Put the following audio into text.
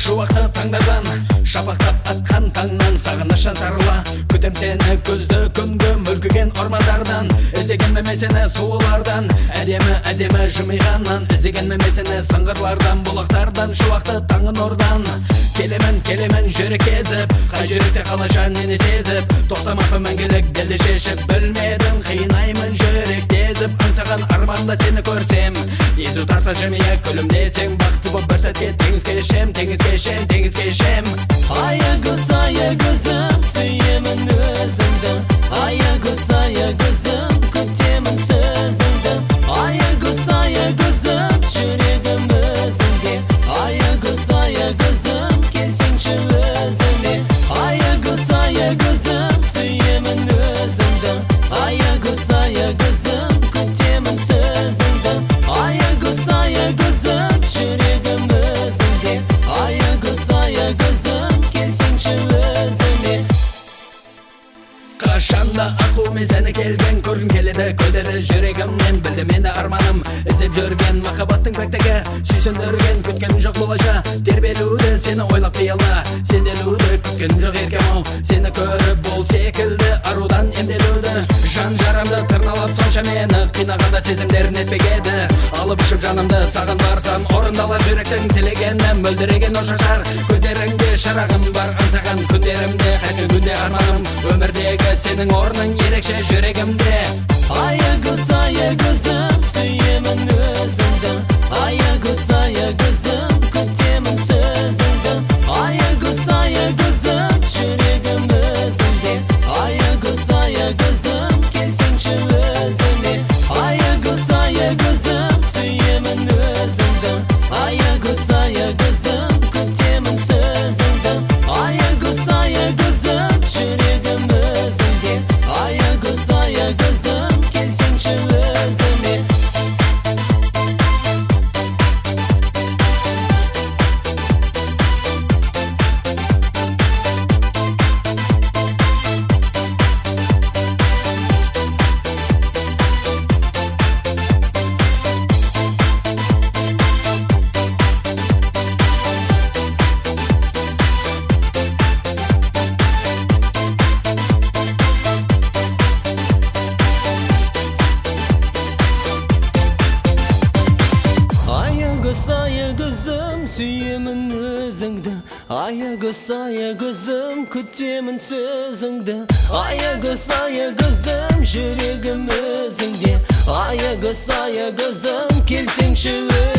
шуақты таңдардан шапақтап атқан таңнан сағыныштан сарыла күтем сені көзді күнгі мүлгіген ормандардан іздеген сені суылардан әдемі жымиғаннан іздеген сені сыңғырлардан бұлақтардан шуақты таңын ордан келемен жүрек кезіп қай жүректе қалаша нені сезіп тоқтамаппын мәңгілік белді шешіп білмедім қинаймын жүрек тезіп аңсаған арманда сені көрсем езу тарта жымия күлімдесең бақытты боп бір сәтке теңіз кешем аягөзім сүйемін өзіңді аягөзім күтемін сөзіңді аягөзім жүрегім өзіңде аягөзім келсеңші өзіме аягөзім сүйемін өзіңді аягөзім күтемін сөзіңді аягөзім жүрегім өзіңде аягөзім келсеңші өзіме қашанда аққумен сені келген көргім келеді көлдері жүрегімнен білдім енді арманым іздеп жүрген махаббаттың пәктігі сүйсіндірген күткен жоқ болаша тербелуді сені ойлап қияла сенделуді күткен жоқ еркем-ау сені көріп бол секілді арудан емделуді жан жарамды тырналап сонша мені қинағанда сезімдерін етпек еді алып ұшып жанымды саған барсам орындалар жүректің тілегені мөлдіреген нұр шашар көздеріңде шырағым бар аңсаған күндерімде қайткен күнде арманым өмірдегі сенің орның ерекше жүрегімде аягөзім сүйемін өзіңді аягөзім күтемін сөзіңді аягөзім жүрегім өзіңде аягөзім келсеңші өзіме аягөзім сүйемін өзіңді аягөзім күтемін сөзіңді аягөзім жүрегім өзіңде аягөзім келсеңші өзіме аягөзім сүйемін өзіңді аягөзім күтемін сөзіңді аягөзім жүрегім өзіңде аягөзім келсеңші